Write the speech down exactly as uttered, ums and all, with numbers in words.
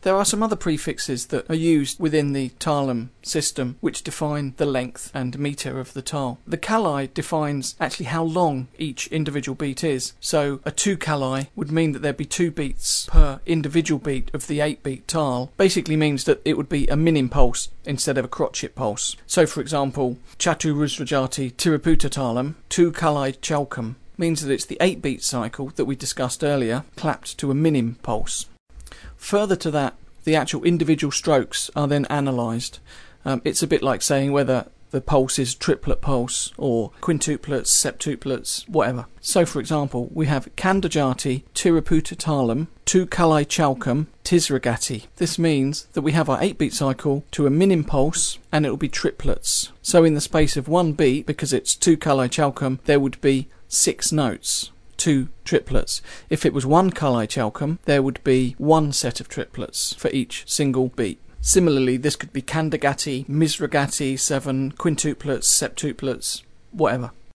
There are some other prefixes that are used within the talem system which define the length and metre of the tal. The kalai defines actually how long each individual beat is. So a two kalai would mean that there'd be two beats per individual beat of the eight beat tal. Basically means that it would be a minim pulse instead of a crotchet pulse. So for example, Chatu Rusrajati Tiraputa talem, two kalai chalkam, means that it's the eight beat cycle that we discussed earlier, clapped to a minim pulse. Further to that, the actual individual strokes are then analysed. Um, it's a bit like saying whether the pulse is triplet pulse or quintuplets, septuplets, whatever. So for example, we have Kandajati Tiraputa talem, two kalai chalkam, tisragati. This means that we have our eight beat cycle to a minim pulse and it will be triplets. So in the space of one beat, because it's two kalai chalkam, there would be six notes, two triplets. If it was one kalai chalkam, there would be one set of triplets for each single beat. Similarly, this could be Kandagati, Misragati, seven, quintuplets, septuplets, whatever.